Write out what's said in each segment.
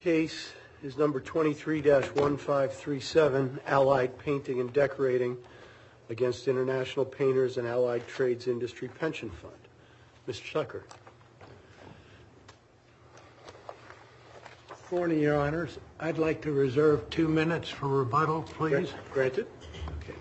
Case is number 23-1537, Allied Painting and Decorating against International Painters and Allied Trades Industry Pension Fund. Mr. Tucker. Good morning, Your Honors. I'd like to reserve 2 minutes for rebuttal, please. Granted. Okay.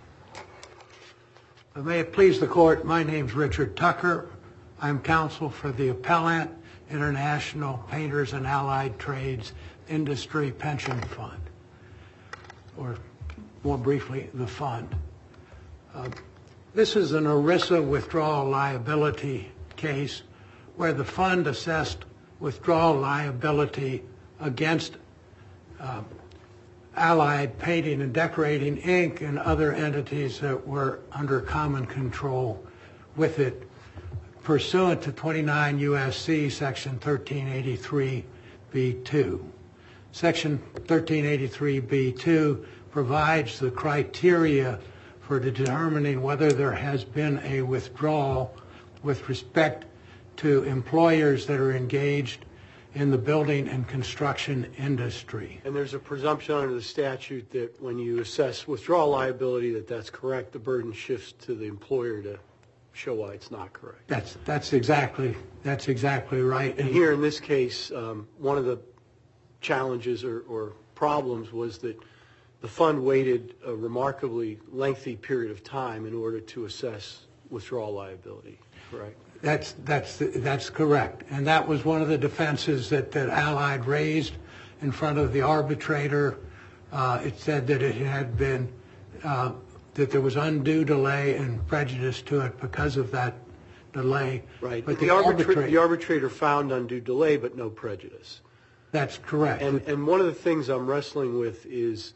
May it please the Court, my name's Richard Tucker. I'm counsel for the appellant, International Painters and Allied Trades Industry Pension Fund, or more briefly, the fund. This is an ERISA withdrawal liability case where the fund assessed withdrawal liability against Allied Painting and Decorating, Inc. and other entities that were under common control with it, pursuant to 29 U.S.C. Section 1383b2. Section 1383b2 provides the criteria for determining whether there has been a withdrawal with respect to employers that are engaged in the building and construction industry. And there's a presumption under the statute that when you assess withdrawal liability that's correct, the burden shifts to the employer to show why it's not correct. That's exactly right. And here in this case, one of the challenges or problems was that the fund waited a remarkably lengthy period of time in order to assess withdrawal liability, correct? That's correct. And that was one of the defenses that Allied raised in front of the arbitrator. It said that it had been that there was undue delay and prejudice to it because of that delay. Right. But the arbitrator found undue delay but no prejudice. That's correct. And one of the things I'm wrestling with is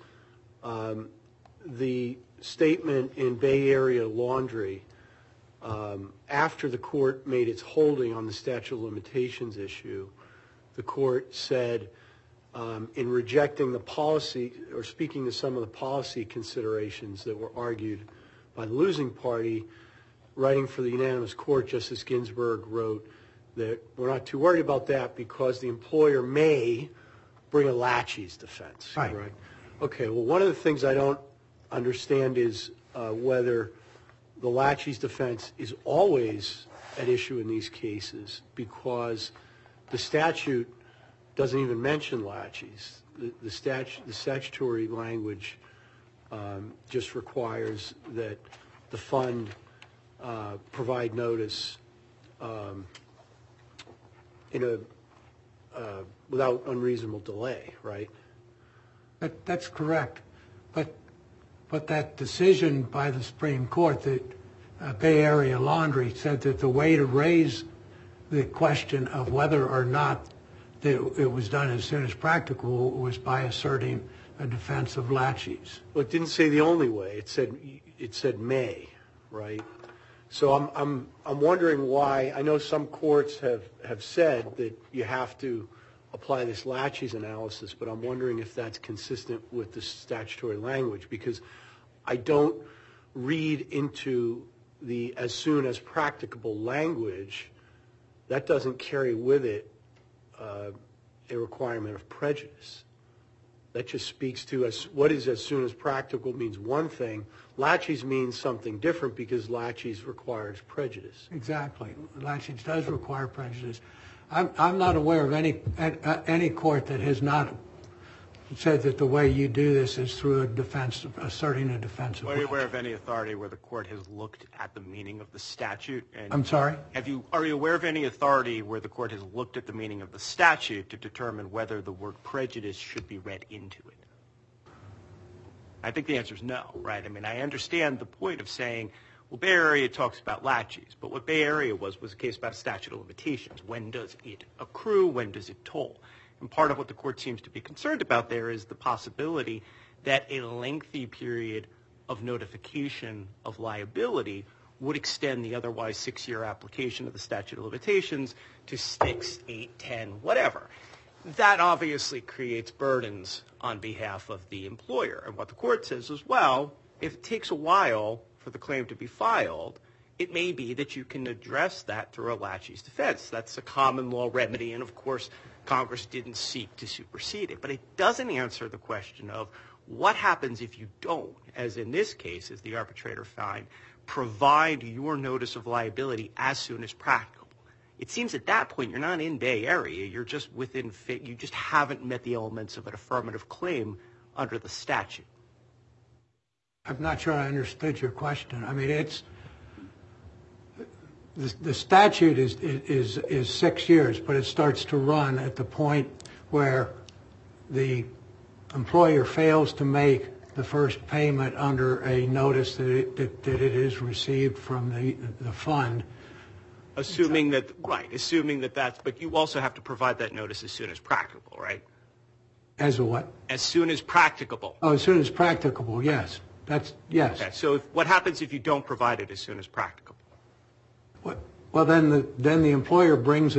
the statement in Bay Area Laundry after the court made its holding on the statute of limitations issue. The court said in rejecting the policy or speaking to some of the policy considerations that were argued by the losing party, writing for the unanimous court, Justice Ginsburg wrote that we're not too worried about that because the employer may bring a laches defense. Right. Okay, well, one of the things I don't understand is whether the laches defense is always at issue in these cases because the statute doesn't even mention laches. The statutory language just requires that the fund provide notice without unreasonable delay, right? That's correct. But that decision by the Supreme Court that Bay Area Laundry said that the way to raise the question of whether or not that it was done as soon as practical was by asserting a defense of laches. Well, it didn't say the only way. It said may, right? So I'm wondering why. I know some courts have said that you have to apply this laches analysis, but I'm wondering if that's consistent with the statutory language because I don't read into the as soon as practicable language. That doesn't carry with it a requirement of prejudice. That just speaks to us. What is as soon as practical means one thing. Laches means something different because laches requires prejudice. Exactly. Laches does require prejudice. I'm not aware of any court that has not said that the way you do this is through a defense, asserting a defense of laches. Are you aware of any authority where the court has looked at the meaning of the statute? I'm sorry? Are you aware of any authority where the court has looked at the meaning of the statute to determine whether the word prejudice should be read into it? I think the answer is no, right? I mean, I understand the point of saying, well, Bay Area talks about laches, but what Bay Area was a case about a statute of limitations. When does it accrue? When does it toll? And part of what the court seems to be concerned about there is the possibility that a lengthy period of notification of liability would extend the otherwise 6-year application of the statute of limitations to 6, 8, 10, whatever. That obviously creates burdens on behalf of the employer. And what the court says is, well, if it takes a while for the claim to be filed, it may be that you can address that through a laches defense. That's a common law remedy. And, of course, Congress didn't seek to supersede it. But it doesn't answer the question of what happens if you don't, as in this case, as the arbitrator found, provide your notice of liability as soon as practicable. It seems at that point you're not in Bay Area. You're just you just haven't met the elements of an affirmative claim under the statute. I'm not sure I understood your question. I mean, the statute is 6 years, but it starts to run at the point where the employer fails to make the first payment under a notice that it is received from the fund. Assuming that's, but you also have to provide that notice as soon as practicable, right? As a what? As soon as practicable. Oh, as soon as practicable, yes. Yes. Okay, so what happens if you don't provide it as soon as practicable? Well, then the employer brings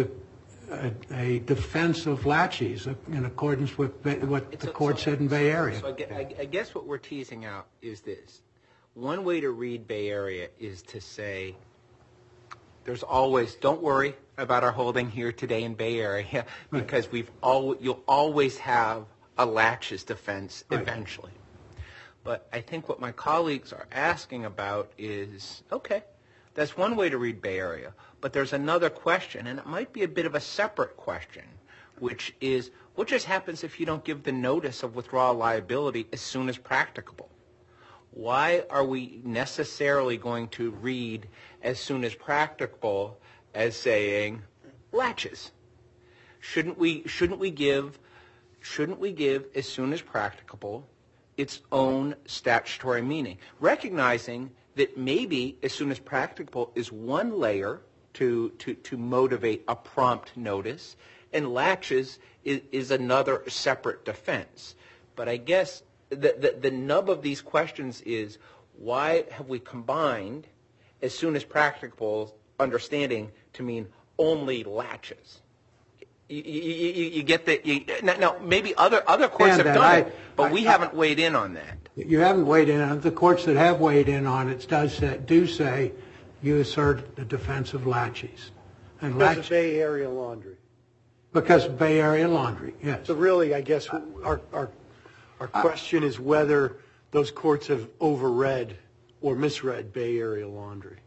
a defense of laches in accordance with what the court said in Bay Area. So I guess what we're teasing out is this. One way to read Bay Area is to say, there's always, don't worry about our holding here today in Bay Area, because you'll always have a laches defense eventually. But I think what my colleagues are asking about is, okay, that's one way to read Bay Area, but there's another question, and it might be a bit of a separate question, which is, what just happens if you don't give the notice of withdrawal liability as soon as practicable? Why are we necessarily going to read as soon as practicable as saying laches? Shouldn't we give as soon as practicable its own statutory meaning, recognizing that maybe as soon as practicable is one layer to motivate a prompt notice, and laches is another separate defense. But I guess the nub of these questions is, why have we combined as soon as practicable understanding to mean only laches? You get that? Now, maybe other courts have done it, but we haven't weighed in on that. You haven't weighed in on it. The courts that have weighed in on it do say you assert the defense of laches. And because of Bay Area laundry. Because of Bay Area laundry, yes. So really, I guess our question is whether those courts have overread or misread Bay Area laundry.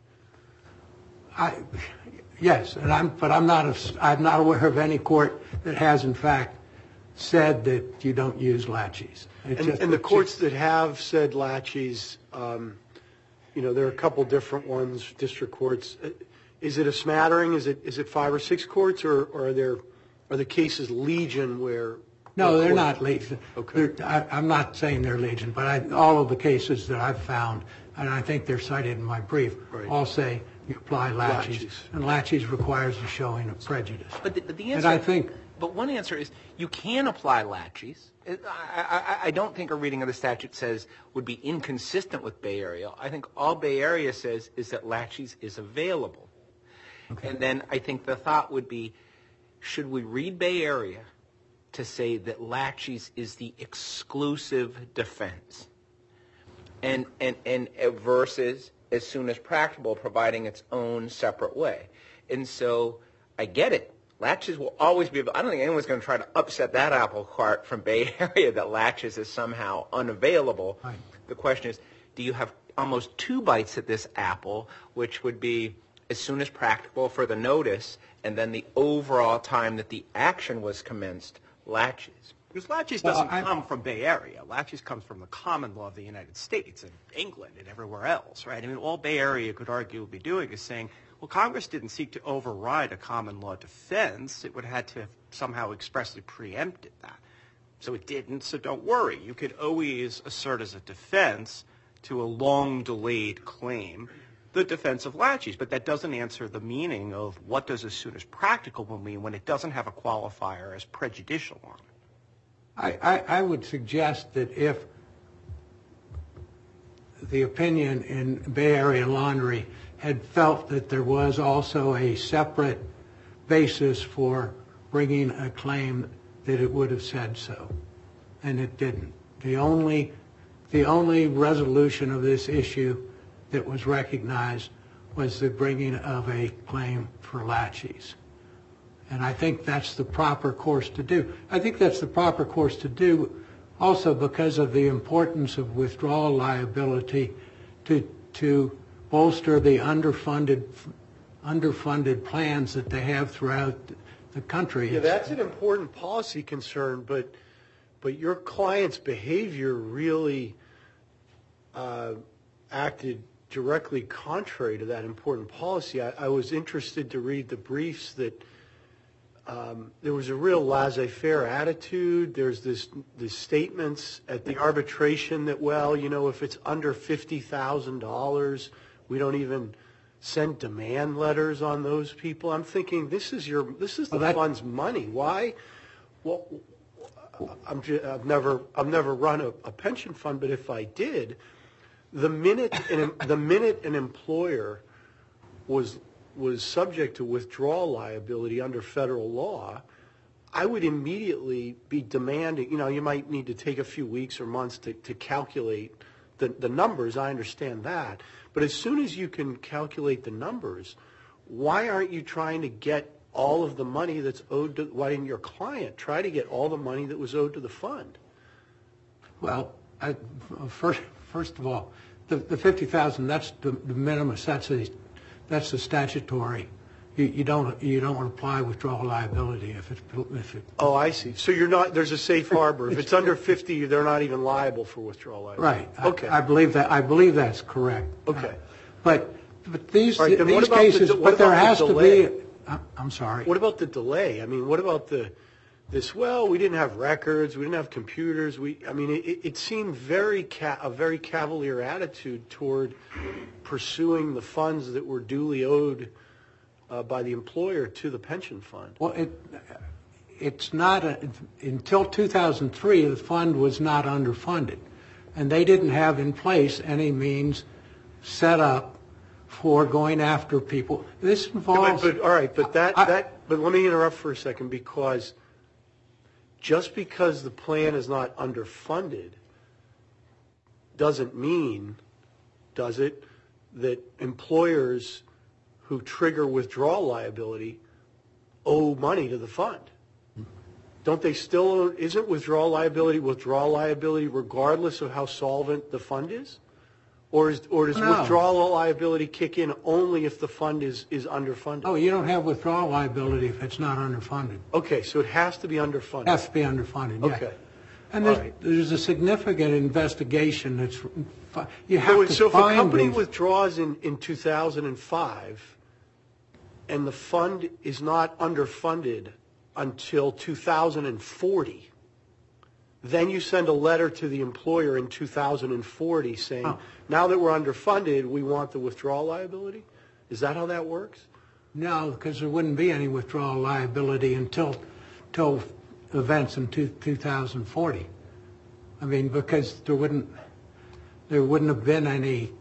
Yes, but I'm not aware of any court that has in fact said that you don't use laches. And the courts that have said laches, there are a couple different ones, district courts. Is it a smattering? Is it 5 or 6 courts, or are the cases legion where? No, they're not legion. Okay. I'm not saying they're legion, but all of the cases that I've found, and I think they're cited in my brief, all say you apply laches. And laches requires a showing of prejudice. But the answer, and I think, but one answer is you can apply laches. I don't think a reading of the statute says would be inconsistent with Bay Area. I think all Bay Area says is that laches is available. Okay. And then I think the thought would be, should we read Bay Area to say that laches is the exclusive defense, and versus as soon as practicable providing its own separate way? And so I get it. Laches will always be. I don't think anyone's going to try to upset that apple cart from Bay Area that laches is somehow unavailable. Right. The question is, do you have almost 2 bites at this apple, which would be as soon as practicable for the notice, and then the overall time that the action was commenced, laches? Because laches doesn't come from Bay Area. Laches comes from the common law of the United States and England and everywhere else, right? I mean, all Bay Area could arguably be doing is saying, well, Congress didn't seek to override a common law defense. It would have had to have somehow expressly preempted that. So it didn't, so don't worry. You could always assert as a defense to a long-delayed claim the defense of laches, but that doesn't answer the meaning of what does as soon as practicable mean when it doesn't have a qualifier as prejudicial on it. I would suggest that if the opinion in Bay Area Laundry had felt that there was also a separate basis for bringing a claim, that it would have said so, and it didn't. The only resolution of this issue that was recognized was the bringing of a claim for laches. And I think that's the proper course to do. I think that's the proper course to do also because of the importance of withdrawal liability to bolster the underfunded plans that they have throughout the country. Yeah, that's an important policy concern, but your client's behavior really acted directly contrary to that important policy. I was interested to read the briefs that there was a real laissez-faire attitude. There's this statements at the arbitration that, well, you know, if it's under $50,000, we don't even send demand letters on those people. I'm thinking this is the fund's money. Why? Well, I've never run a pension fund, but if I did, the minute an employer was subject to withdrawal liability under federal law, I would immediately be demanding, you know, you might need to take a few weeks or months to calculate the numbers. I understand that. But as soon as you can calculate the numbers, why aren't you trying to get all of the money that's owed to, why didn't your client try to get all the money that was owed to the fund? Well, first of all, the $50,000, that's the minimum. That's the statutory. You don't apply withdrawal liability if it. Oh, I see. So you're not. There's a safe harbor. If it's under 50, they're not even liable for withdrawal liability. Right. Okay. I believe that's correct. Okay. But these what about cases, but there has to be. I'm sorry. What about the delay? I mean, what about this? Well, we didn't have records. We didn't have computers. It seemed a very cavalier attitude toward pursuing the funds that were duly owed by the employer to the pension fund. Well, it's not until 2003 the fund was not underfunded, and they didn't have in place any means set up for going after people. This involves. But all right, but but let me interrupt for a second, because just because the plan is not underfunded doesn't mean, does it, that employers who trigger withdrawal liability owe money to the fund? Don't they still owe, isn't withdrawal liability regardless of how solvent the fund is? Or does withdrawal liability kick in only if the fund is underfunded? Oh, you don't have withdrawal liability if it's not underfunded. Okay, so it has to be underfunded. It has to be underfunded, yeah. Okay. And there's a significant investigation that's, you have to find. So if a company withdraws in 2005 and the fund is not underfunded until 2040, then you send a letter to the employer in 2040 saying, now that we're underfunded, we want the withdrawal liability? Is that how that works? No, because there wouldn't be any withdrawal liability until events in 2040. I mean, because there wouldn't have been any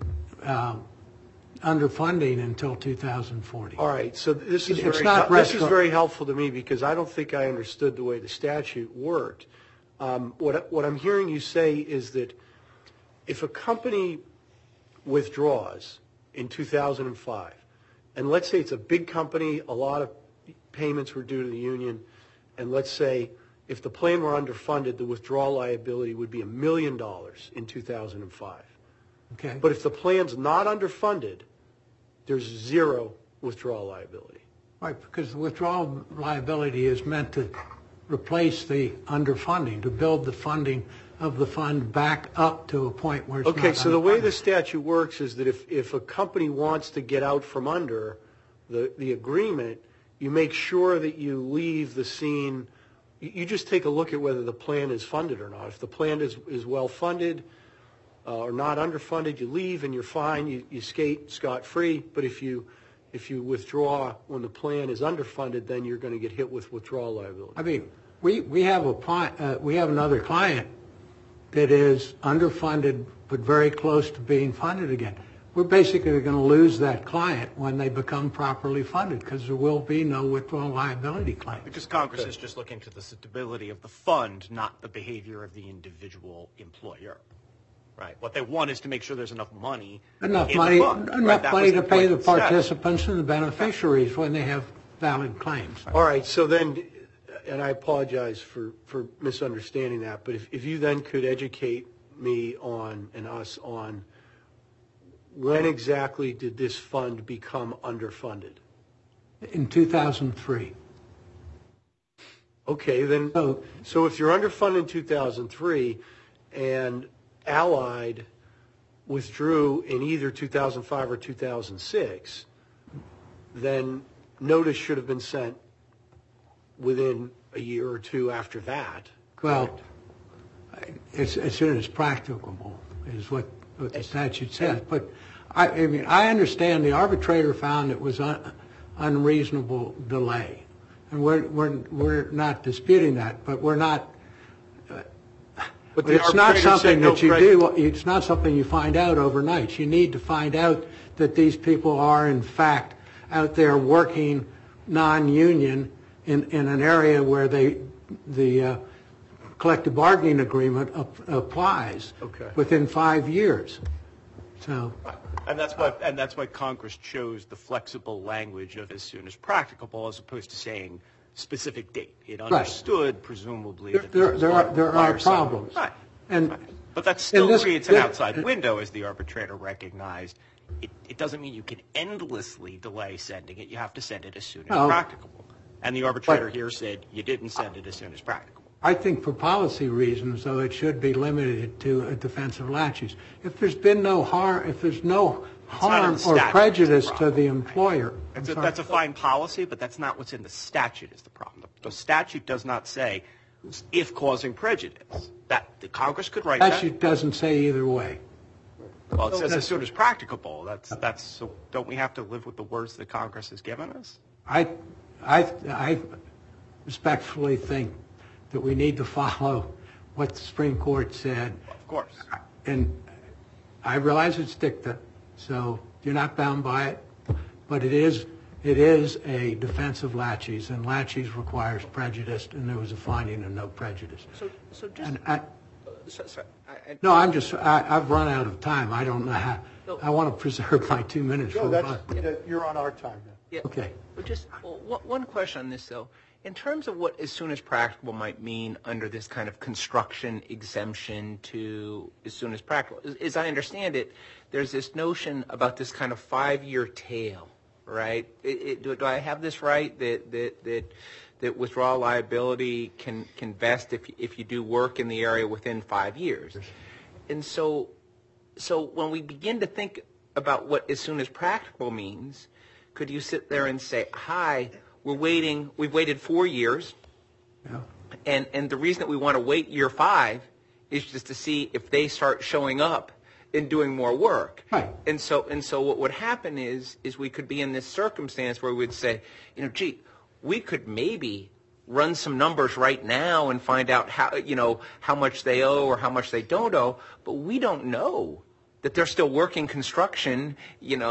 underfunding until 2040. All right, so this is very helpful to me, because I don't think I understood the way the statute worked. What I'm hearing you say is that if a company withdraws in 2005, and let's say it's a big company, a lot of payments were due to the union, and let's say if the plan were underfunded, the withdrawal liability would be $1 million in 2005. Okay. But if the plan's not underfunded, there's zero withdrawal liability. Right, because the withdrawal liability is meant to replace the underfunding, to build the funding of the fund back up to a point where it's not Okay, so the way underfunded. the statute works is that if a company wants to get out from under the agreement, you make sure that you leave the scene. You just take a look at whether the plan is funded or not. If the plan is well funded or not underfunded, you leave and you're fine. You skate scot-free. But if you withdraw when the plan is underfunded, then you're going to get hit with withdrawal liability. I mean, we have another client that is underfunded but very close to being funded again. We're basically going to lose that client when they become properly funded, because there will be no withdrawal liability claim. Because Congress is just looking to the stability of the fund, not the behavior of the individual employer. Right. What they want is to make sure there's enough money. Enough in money, the fund, enough right? money to pay the point of the statute. participants and the beneficiaries when they have valid claims. All right, so then, and I apologize for misunderstanding that, but if you then could educate me on, and us on, when exactly did this fund become underfunded? In 2003. Okay, then, so if you're underfunded in 2003 and Allied withdrew in either 2005 or 2006, then notice should have been sent within a year or two after that. Well, as soon as practicable is what the statute says. But I mean, I understand the arbitrator found it was unreasonable delay, and we're not disputing that. But we're not. But it's not something that you do. It's not something you find out overnight. You need to find out that these people are in fact out there working non-union in an area where the collective bargaining agreement applies within 5 years. So, and that's why Congress chose the flexible language of as soon as practicable, as opposed to saying specific date. It understood, presumably, that there are problems. Right. And but that still creates an outside window, as the arbitrator recognized. It doesn't mean you can endlessly delay sending it. You have to send it as soon as practicable. And the arbitrator here said you didn't send it as soon as practicable. I think for policy reasons, though, it should be limited to defensive laches. If there's been no harm, if there's no harm or prejudice to the employer. That's a fine policy, but that's not what's in the statute is the problem. The statute does not say if causing prejudice. That the Congress could write that. The statute doesn't say either way. Well, it says as soon as practicable. That's so. Don't we have to live with the words that Congress has given us? I respectfully think that we need to follow what the Supreme Court said. Of course. And I realize it's dicta, so you're not bound by it. But it is a defense of laches, and laches requires prejudice, and there was a finding of no prejudice. So just. I've run out of time. I don't know how. I want to preserve my 2 minutes. You're on our time now. Yeah. Okay. But just one question on this, though. In terms of what as soon as practicable might mean under this kind of construction exemption to as soon as practical, as I understand it, there's this notion about this kind of 5-year tail, right? Do I have this right, that withdrawal liability can vest if you do work in the area within 5 years? And so when we begin to think about what as soon as practical means, could you sit there and say, hi, we've waited 4 years, and the reason that we want to wait year 5 is just to see if they start showing up and doing more work. Right. And so what would happen is we could be in this circumstance where we would say, gee, we could maybe run some numbers right now and find out how much they owe or how much they don't owe, but we don't know that they're still working construction, in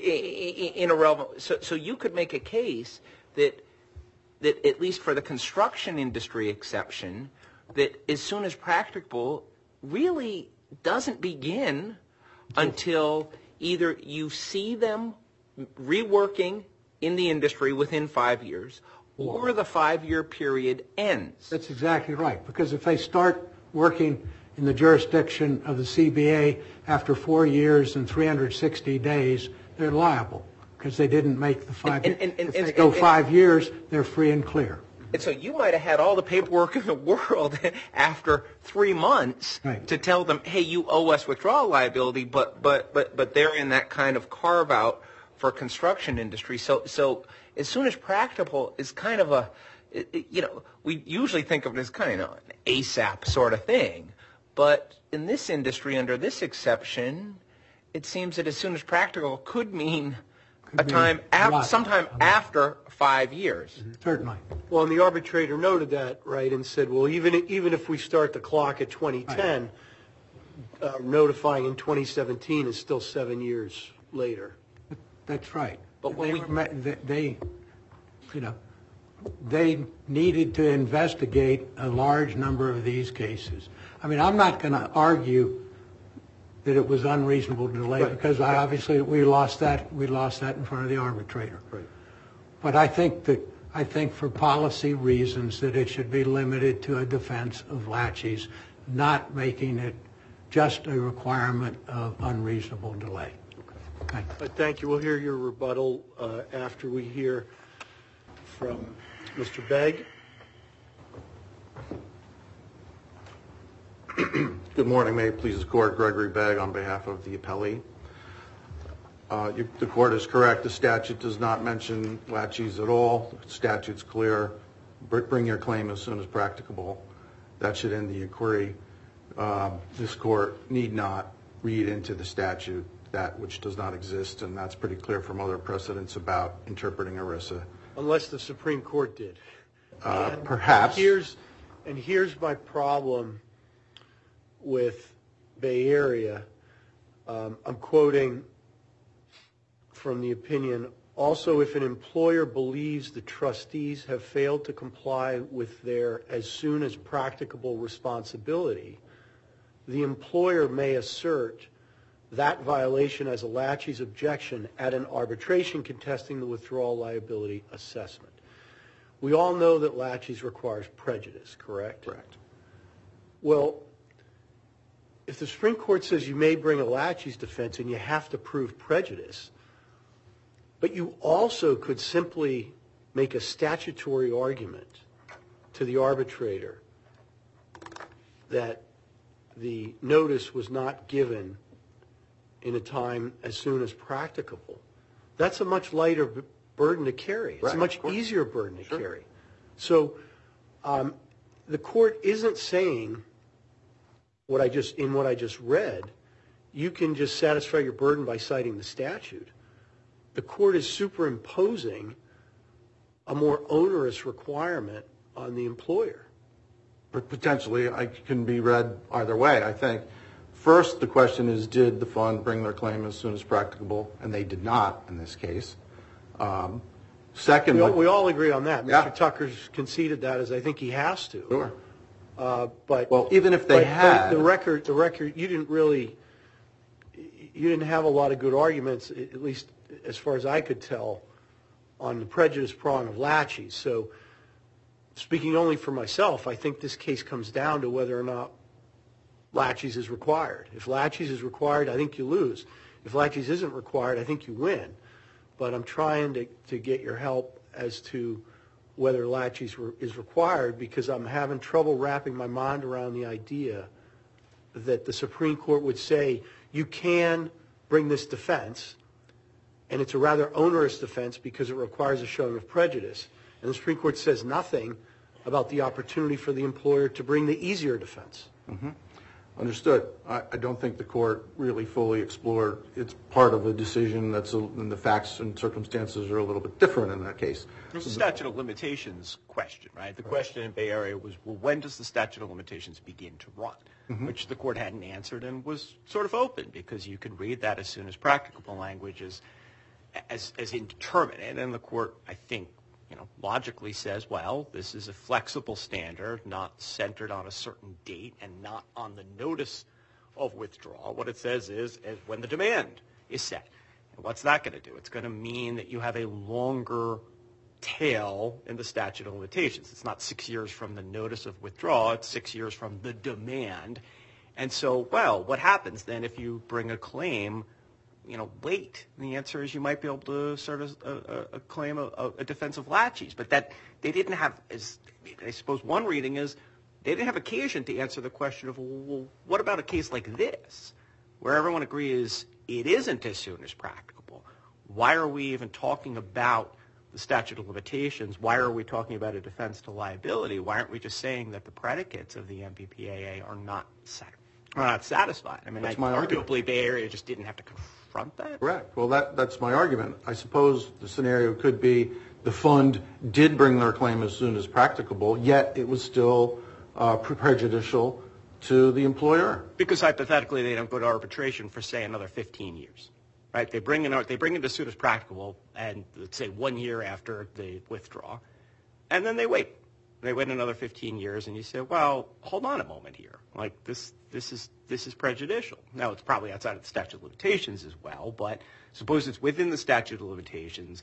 a relevant. So you could make a case that at least for the construction industry exception, that as soon as practicable really doesn't begin until either you see them reworking in the industry within 5 years or the 5-year period ends. That's exactly right, because if they start working in the jurisdiction of the CBA after 4 years and 360 days, they're liable because they didn't make the 5 years. If they go 5 years, they're free and clear. And so you might have had all the paperwork in the world after 3 months to tell them, hey, you owe us withdrawal liability, but they're in that kind of carve out for construction industry. So as soon as practicable is kind of a, we usually think of it as kind of an ASAP sort of thing. But in this industry, under this exception, it seems that as soon as practical could mean sometime after 5 years. Certainly. Well, and the arbitrator noted that, right, and said, well, even if we start the clock at 2010, notifying in 2017 is still 7 years later. That's right. But when they needed to investigate a large number of these cases. I mean, I'm not going to argue that it was unreasonable to delay because we lost that in front of the arbitrator. Right. But I think for policy reasons that it should be limited to a defense of laches, not making it just a requirement of unreasonable delay. Okay. Thank you. We'll hear your rebuttal after we hear from Mr. Begg. Good morning. May it please the Court. Gregory Begg on behalf of the appellee. The Court is correct. The statute does not mention laches at all. The statute's clear. Bring your claim as soon as practicable. That should end the inquiry. This Court need not read into the statute that which does not exist, and that's pretty clear from other precedents about interpreting ERISA. Unless the Supreme Court did. Perhaps. Here's my problem with Bay Area. I'm quoting from the opinion, also if an employer believes the trustees have failed to comply with their as soon as practicable responsibility, the employer may assert that violation as a laches objection at an arbitration contesting the withdrawal liability assessment. We all know that laches requires prejudice, correct? Correct. Well, if the Supreme Court says you may bring a laches defense and you have to prove prejudice, but you also could simply make a statutory argument to the arbitrator that the notice was not given in a time as soon as practicable, that's a much lighter burden to carry. It's right, a much easier burden to carry. So the Court isn't saying what I just read, you can just satisfy your burden by citing the statute. The Court is superimposing a more onerous requirement on the employer. But potentially, it can be read either way, I think. First, the question is, did the fund bring their claim as soon as practicable? And they did not in this case. Second, we all agree on that. Yeah. Mr. Tucker's conceded that, as I think he has to. Sure. But well, even if they had, the record, you didn't have a lot of good arguments, at least as far as I could tell, on the prejudice prong of laches. So, speaking only for myself, I think this case comes down to whether or not laches is required. If laches is required, I think you lose. If laches isn't required, I think you win. But I'm trying to get your help as to whether laches is required, because I'm having trouble wrapping my mind around the idea that the Supreme Court would say you can bring this defense, and it's a rather onerous defense because it requires a showing of prejudice. And the Supreme Court says nothing about the opportunity for the employer to bring the easier defense. Mm-hmm. Understood. I don't think the Court really fully explored. It's part of a decision and the facts and circumstances are a little bit different in that case. There's a statute of limitations question, right? The question in Bay Area was, well, when does the statute of limitations begin to run? Mm-hmm. Which the Court hadn't answered and was sort of open, because you could read that as soon as practicable language as indeterminate. And the Court, I think, logically says, well, this is a flexible standard, not centered on a certain date and not on the notice of withdrawal. What it says is when the demand is set. And what's that going to do? It's going to mean that you have a longer tail in the statute of limitations. It's not 6 years from the notice of withdrawal. It's 6 years from the demand. And so, well, what happens then if you bring a claim late? And the answer is you might be able to sort of a claim a defense of laches, but that they didn't have, I suppose one reading is they didn't have occasion to answer the question of, well, what about a case like this, where everyone agrees it isn't as soon as practicable? Why are we even talking about the statute of limitations? Why are we talking about a defense to liability? Why aren't we just saying that the predicates of the MPPAA are not satisfied? I mean, arguably Bay Area just didn't have to confront that. Correct. Well, that's my argument. I suppose the scenario could be the fund did bring their claim as soon as practicable, yet it was still prejudicial to the employer. Because hypothetically they don't go to arbitration for, say, another 15 years. Right? They bring it as soon as practicable, and let's say 1 year after they withdraw, and then they wait. They wait another 15 years, and you say, well, hold on a moment here. Like, this is prejudicial. Now, it's probably outside of the statute of limitations as well, but suppose it's within the statute of limitations,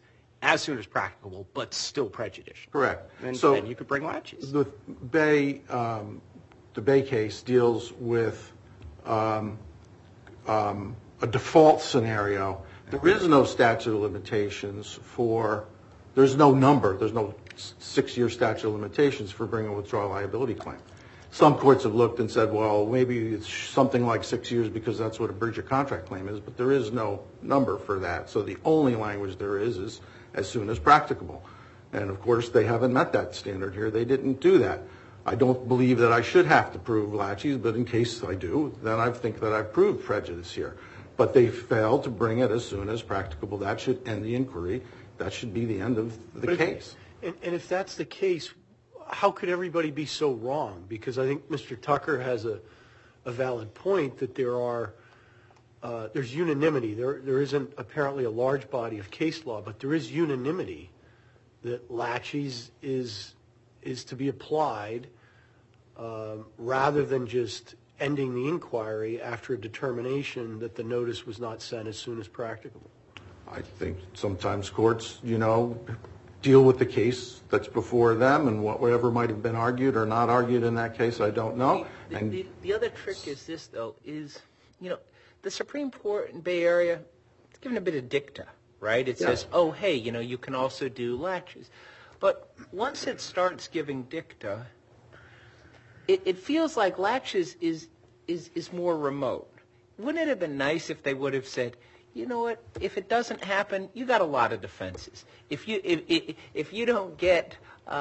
as soon as practicable, but still prejudicial. Correct. And So then you could bring latches. the Bay case deals with a default scenario. There is no statute of limitations there's no number, there's no 6-year statute of limitations for bringing a withdrawal liability claim. Some courts have looked and said, well, maybe it's something like 6 years because that's what a breach of contract claim is, but there is no number for that. So the only language there is as soon as practicable. And, of course, they haven't met that standard here. They didn't do that. I don't believe that I should have to prove laches, but in case I do, then I think that I've proved prejudice here. But they failed to bring it as soon as practicable. That should end the inquiry. That should be the end of the case. And if that's the case, how could everybody be so wrong? Because I think Mr. Tucker has a valid point that there's unanimity. There isn't apparently a large body of case law, but there is unanimity that laches is to be applied rather than just ending the inquiry after a determination that the notice was not sent as soon as practicable. I think sometimes courts, deal with the case that's before them and whatever might have been argued or not argued in that case, I don't know. The other trick is this, though, is, the Supreme Court in Bay Area, it's given a bit of dicta, right? It says, oh, hey, you can also do laches. But once it starts giving dicta, it feels like laches is more remote. Wouldn't it have been nice if they would have said, you know what? If it doesn't happen, you got a lot of defenses. If you don't get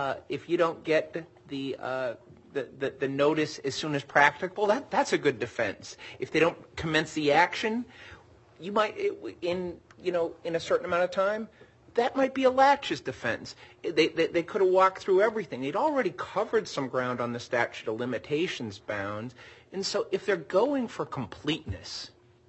the notice as soon as practicable, that's a good defense. If they don't commence the action, you might in a certain amount of time, that might be a laches defense. They could have walked through everything. They'd already covered some ground on the statute of limitations bounds, and so if they're going for completeness,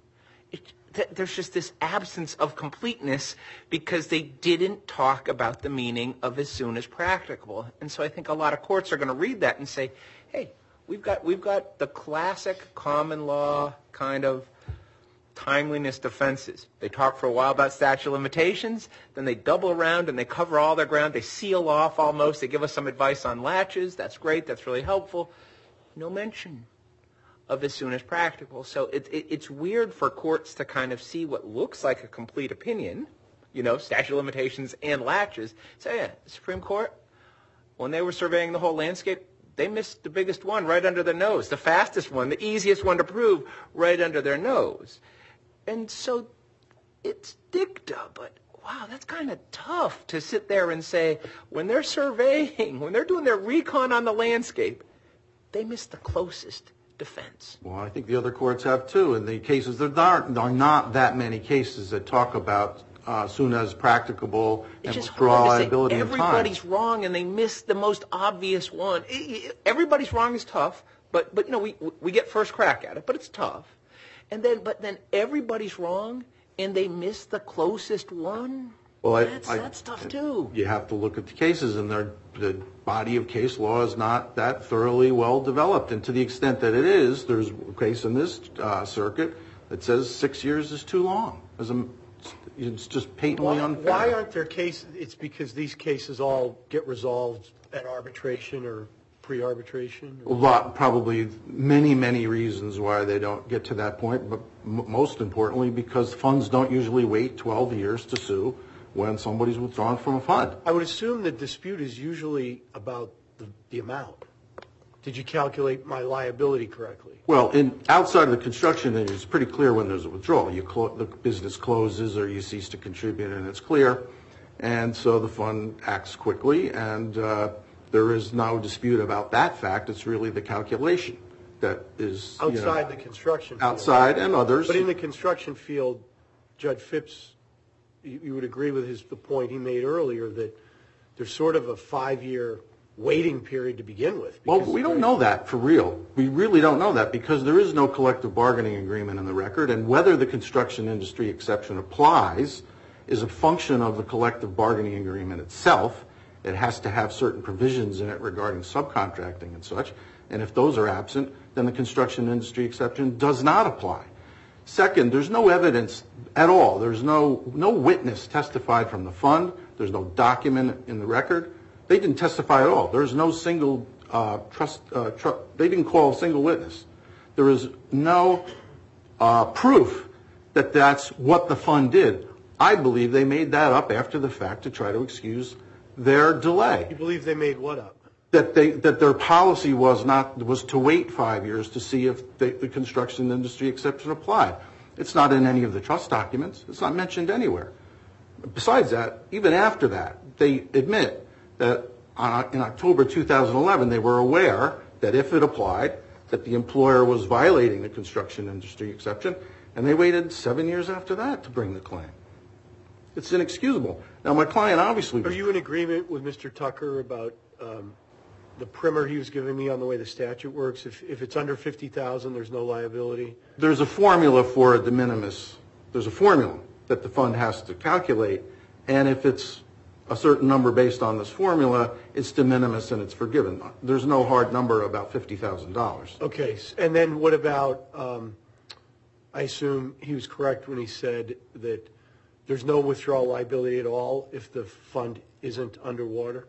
there's just this absence of completeness because they didn't talk about the meaning of as soon as practicable. And so I think a lot of courts are going to read that and say, hey, we've got the classic common law kind of timeliness defenses. They talk for a while about statute of limitations, then they double around and they cover all their ground. They seal off almost. They give us some advice on latches. That's great. That's really helpful. No mention of as soon as practical. So it's weird for courts to kind of see what looks like a complete opinion, statute of limitations and latches. So yeah, the Supreme Court, when they were surveying the whole landscape, they missed the biggest one right under their nose, the fastest one, the easiest one to prove right under their nose. And so it's dicta, but wow, that's kind of tough to sit there and say, when they're surveying, when they're doing their recon on the landscape, they missed the closest defense. Well, I think the other courts have too. In the cases, there are not that many cases that talk about soon as practicable and withdrawal liability in time. Everybody's wrong, and they miss the most obvious one. Everybody's wrong is tough, but we get first crack at it, but it's tough. But then everybody's wrong, and they miss the closest one. Well, that's tough too. You have to look at the cases, and the body of case law is not that thoroughly well developed. And to the extent that it is, there's a case in this circuit that says 6 years is too long. It's just patently unfair. Why aren't there cases? It's because these cases all get resolved at arbitration or pre-arbitration? Probably many reasons why they don't get to that point, but most importantly because funds don't usually wait 12 years to sue when somebody's withdrawn from a fund. I would assume the dispute is usually about the amount. Did you calculate my liability correctly? Well, outside of the construction, it's pretty clear when there's a withdrawal. The business closes or you cease to contribute, and it's clear. And so the fund acts quickly, and there is no dispute about that fact. It's really the calculation that is outside the construction field. Outside and others. But in the construction field, Judge Phipps, you would agree with the point he made earlier that there's sort of a 5-year waiting period to begin with. Well, we don't know that for real. We really don't know that because there is no collective bargaining agreement in the record, and whether the construction industry exception applies is a function of the collective bargaining agreement itself. It has to have certain provisions in it regarding subcontracting and such, and if those are absent, then the construction industry exception does not apply. Second, there's no evidence at all. There's no witness testified from the fund, There's no document in the record. They didn't testify at all. There's no single they didn't call a single witness. There is no proof that that's what the fund did. I believe they made that up after the fact to try to excuse their delay. You believe they made what up? That their policy was to wait 5 years to see if the construction industry exception applied. It's not in any of the trust documents. It's not mentioned anywhere. Besides that, even after that, they admit that in October 2011, they were aware that if it applied, that the employer was violating the construction industry exception, and they waited 7 years after that to bring the claim. It's inexcusable. Now, my client obviously... Are you in agreement with Mr. Tucker about the primer he was giving me on the way the statute works? If it's under $50,000, there's no liability? There's a formula for a de minimis. There's a formula that the fund has to calculate, and if it's a certain number based on this formula, it's de minimis and it's forgiven. There's no hard number about $50,000. Okay, and then what about, I assume he was correct when he said that there's no withdrawal liability at all if the fund isn't underwater?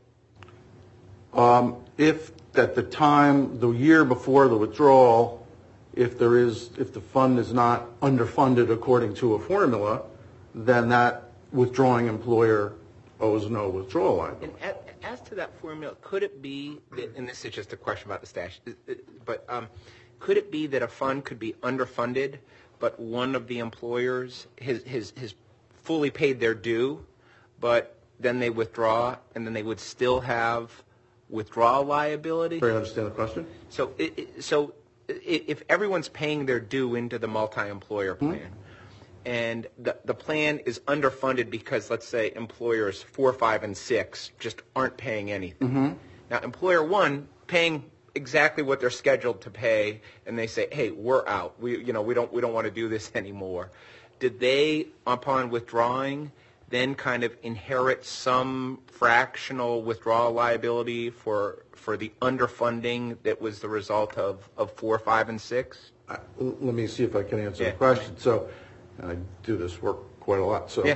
If at the time, the year before the withdrawal, if the fund is not underfunded according to a formula, then that withdrawing employer owes no withdrawal liability. And as to that formula, could it be that, and this is just a question about the statute, but could it be that a fund could be underfunded, but one of the employers has fully paid their due, but then they withdraw, and then they would still have withdrawal liability? Do you understand the question? So if everyone's paying their due into the multi-employer plan, and the plan is underfunded because, let's say, employers 4, 5, and 6 just aren't paying anything. Now, employer 1 paying exactly what they're scheduled to pay, and they say, "Hey, we're out. We don't want to do this anymore." Did they, upon withdrawing, then kind of inherit some fractional withdrawal liability for the underfunding that was the result of 4, 5, and 6? Let me see if I can answer the question. So, and I do this work quite a lot. So,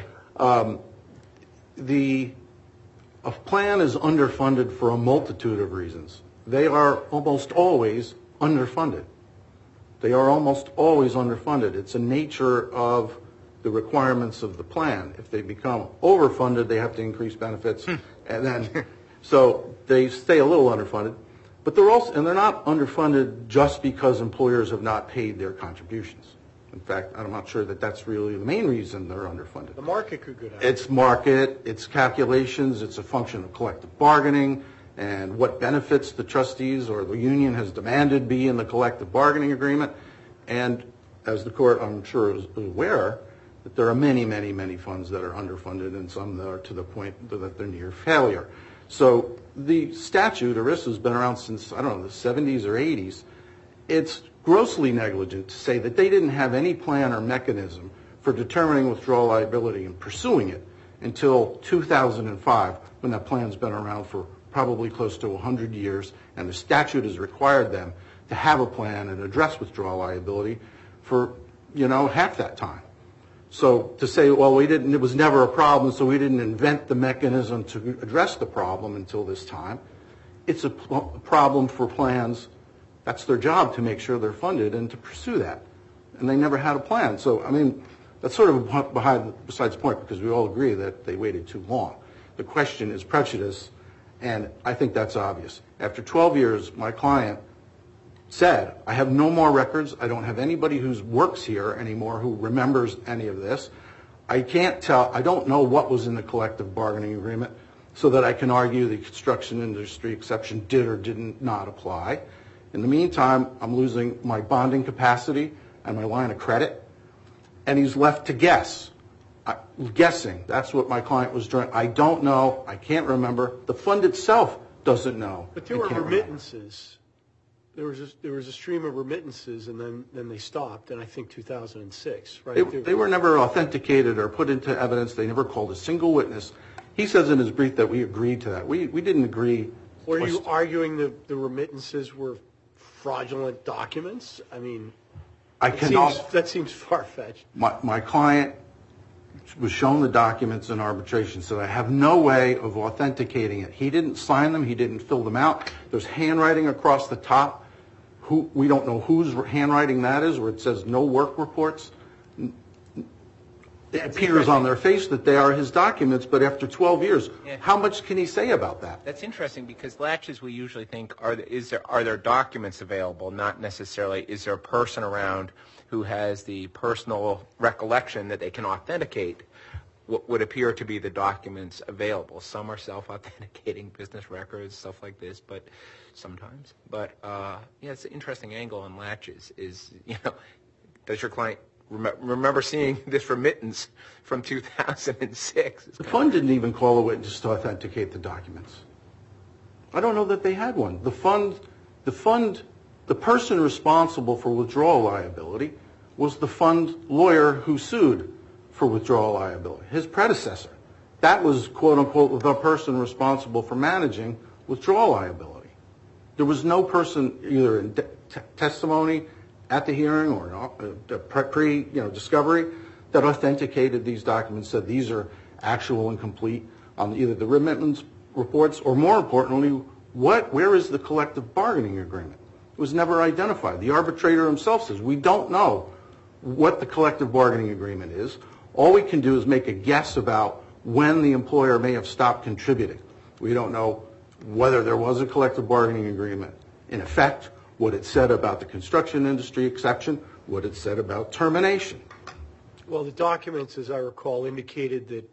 a plan is underfunded for a multitude of reasons. They are almost always underfunded. They are almost always underfunded. It's a nature of the requirements of the plan. If they become overfunded, they have to increase benefits, and then so they stay a little underfunded. But they're not underfunded just because employers have not paid their contributions. In fact, I'm not sure that that's really the main reason they're underfunded. The market could go down. It's market, it's calculations, it's a function of collective bargaining, and what benefits the trustees or the union has demanded be in the collective bargaining agreement. And as the court, I'm sure, is aware, that there are many, many, many funds that are underfunded and some that are to the point that they're near failure. So the statute, ERISA, has been around since, I don't know, the 70s or 80s. It's grossly negligent to say that they didn't have any plan or mechanism for determining withdrawal liability and pursuing it until 2005, when that plan's been around for probably close to 100 years, and the statute has required them to have a plan and address withdrawal liability for, half that time. So to say, well, it was never a problem, so we didn't invent the mechanism to address the problem until this time. It's a problem for plans. That's their job, to make sure they're funded and to pursue that. And they never had a plan. So, that's sort of besides the point, because we all agree that they waited too long. The question is prejudice, and I think that's obvious. After 12 years, my client said, I have no more records. I don't have anybody who works here anymore who remembers any of this. I can't tell. I don't know what was in the collective bargaining agreement so that I can argue the construction industry exception did or did not apply. In the meantime, I'm losing my bonding capacity and my line of credit, and he's left to guess. Guessing. That's what my client was doing. I don't know. I can't remember. The fund itself doesn't know. But there were remittances. There was a stream of remittances, and then they stopped, and I think 2006, right? They were never authenticated or put into evidence. They never called a single witness. He says in his brief that we agreed to that. We didn't agree. Were you arguing the remittances were fraudulent documents? That seems far-fetched. My client was shown the documents in arbitration, so I have no way of authenticating it. He didn't sign them. He didn't fill them out. There's handwriting across the top. We don't know whose handwriting that is, where it says no work reports. It appears on their face that they are his documents, but after 12 years, how much can he say about that? That's interesting because latches we usually think are there documents available, not necessarily is there a person around who has the personal recollection that they can authenticate what would appear to be the documents available. Some are self-authenticating business records, stuff like this, but sometimes. But it's an interesting angle on latches is, does your client remember seeing this remittance from 2006? The fund didn't even call a witness to authenticate the documents. I don't know that they had one. The person responsible for withdrawal liability was the fund lawyer who sued for withdrawal liability, his predecessor. That was, quote unquote, the person responsible for managing withdrawal liability. There was no person either in testimony at the hearing or pre-discovery that authenticated these documents, said these are actual and complete on either the remittance reports or, more importantly, where is the collective bargaining agreement? It was never identified. The arbitrator himself says we don't know what the collective bargaining agreement is. All we can do is make a guess about when the employer may have stopped contributing. We don't know whether there was a collective bargaining agreement in effect, what it said about the construction industry exception, what it said about termination. Well, the documents, as I recall, indicated that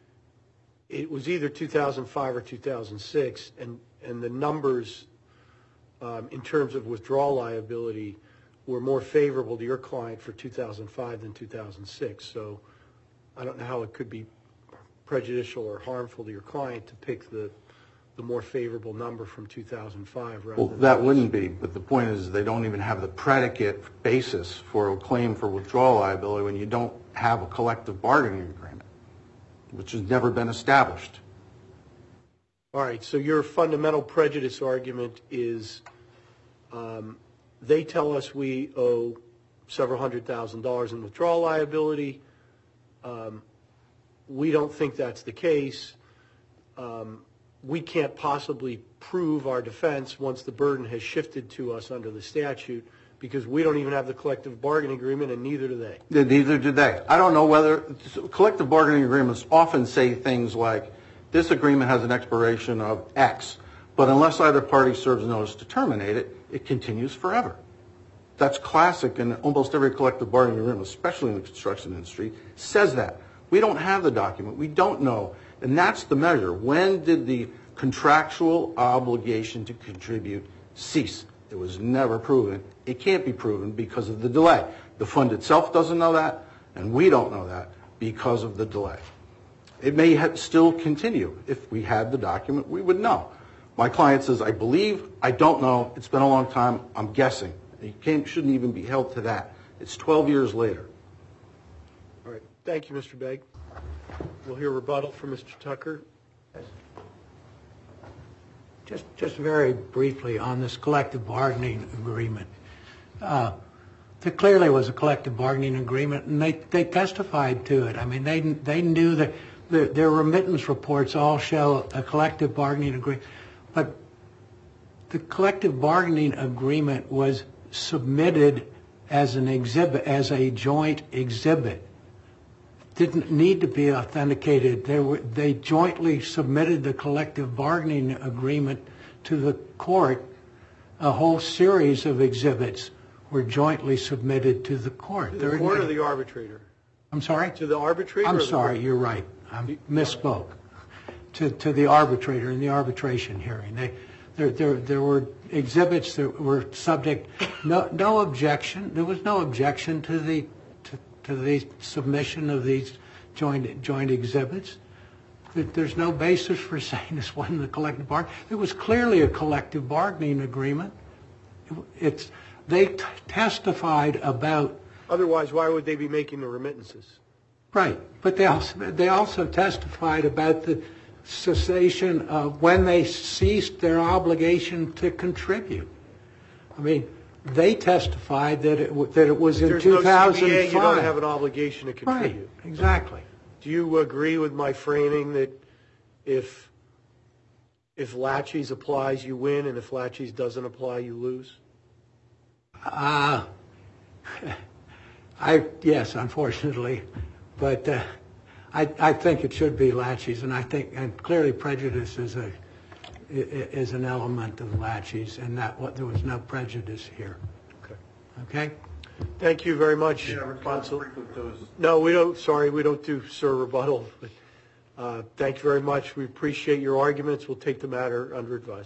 it was either 2005 or 2006, and the numbers in terms of withdrawal liability were more favorable to your client for 2005 than 2006. So I don't know how it could be prejudicial or harmful to your client to pick the more favorable number from 2005 rather than that wouldn't be, but the point is they don't even have the predicate basis for a claim for withdrawal liability when you don't have a collective bargaining agreement, which has never been established. All right, so your fundamental prejudice argument is they tell us we owe several $100,000 in withdrawal liability. We don't think that's the case. We can't possibly prove our defense once the burden has shifted to us under the statute because we don't even have the collective bargaining agreement, and neither do they. Neither do they. I don't know whether collective bargaining agreements often say things like this agreement has an expiration of X, but unless either party serves notice to terminate it, it continues forever. That's classic in almost every collective bargaining agreement, especially in the construction industry, says that. We don't have the document. We don't know. And that's the measure. When did the contractual obligation to contribute cease? It was never proven. It can't be proven because of the delay. The fund itself doesn't know that, and we don't know that because of the delay. It may still continue. If we had the document, we would know. My client says, I believe, I don't know, it's been a long time, I'm guessing. You shouldn't even be held to that. It's 12 years later. All right. Thank you, Mr. Begg. We'll hear rebuttal from Mr. Tucker. Just very briefly on this collective bargaining agreement. There clearly was a collective bargaining agreement, and they testified to it. I mean, they knew that their remittance reports all show a collective bargaining agreement. But the collective bargaining agreement was submitted as an exhibit, as a joint exhibit. Didn't need to be authenticated. They jointly submitted the collective bargaining agreement to the court. A whole series of exhibits were jointly submitted to the court. To the court or the arbitrator? I'm sorry? To the arbitrator? I'm sorry, you're right. I misspoke. To the arbitrator in the arbitration hearing. There were exhibits that were subject. No objection. There was no objection to the submission of these joint exhibits. There's no basis for saying this wasn't a collective bargaining. It was clearly a collective bargaining agreement. They testified about. Otherwise, why would they be making the remittances? Right, but they also testified about the cessation of when they ceased their obligation to contribute. I mean, they testified that it was in 2005. There's no CBA, you don't have an obligation to contribute. Right, exactly. Do you agree with my framing that if laches applies, you win, and if laches doesn't apply, you lose? Yes, unfortunately, but I think it should be laches, and clearly prejudice is an element of laches, and there was no prejudice here. Okay. Thank you very much, Counsel. No, we don't. Sorry, we don't do rebuttal. Thank you very much. We appreciate your arguments. We'll take the matter under advisement.